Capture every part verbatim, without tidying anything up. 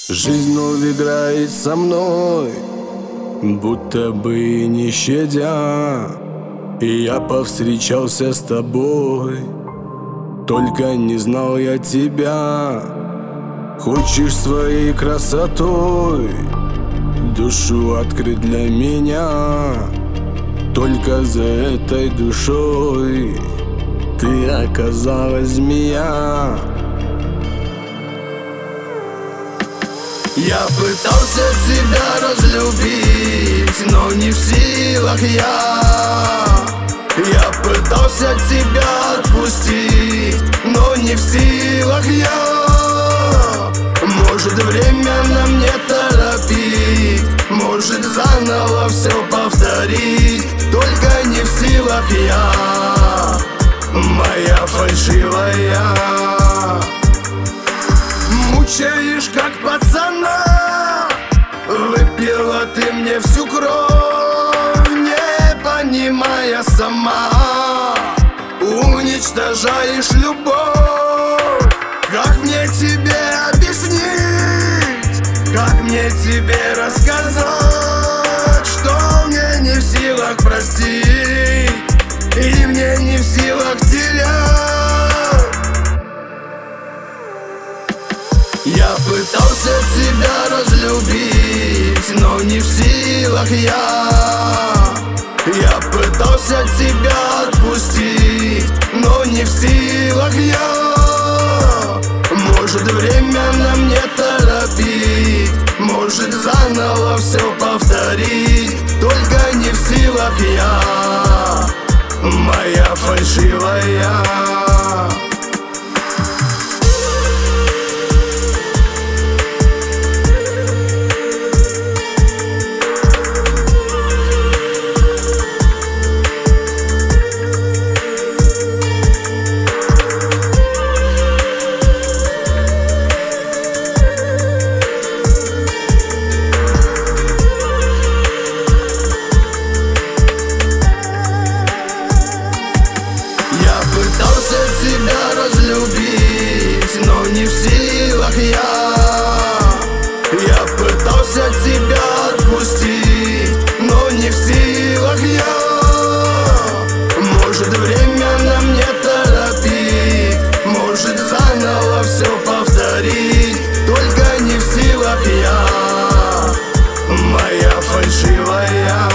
Жизнь вновь играет со мной, будто бы не щадя. И я повстречался с тобой, только не знал я тебя. Хочешь своей красотой душу открыть для меня, только за этой душой ты оказалась змея. Я пытался тебя разлюбить, но не в силах я. Я пытался тебя отпустить, но не в силах я. Может, время нам не торопить, может, заново все повторить, только не в силах я, моя фальшивая. Мучаешь, как пацана, выпила ты мне всю кровь, не понимая сама. Уничтожаешь любовь. Как мне тебе объяснить, как мне тебе рассказать, что мне не в силах простить и мне не в силах терять. Я пытался тебя разлюбить, но не в силах я. Я пытался тебя отпустить, но не в силах я. Может, время нам не торопить, может, заново все повторить, только не в силах я, моя фальшивая. Пытался тебя разлюбить, но не в силах я. Я пытался тебя отпустить, но не в силах я. Может, время нам не торопить, может, заново все повторить, только не в силах я, моя фальшивая.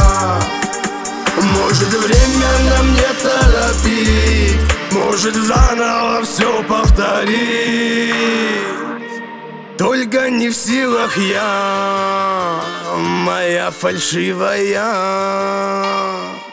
Может, время нам не торопить, может, заново все повторить, только не в силах я, моя фальшивая.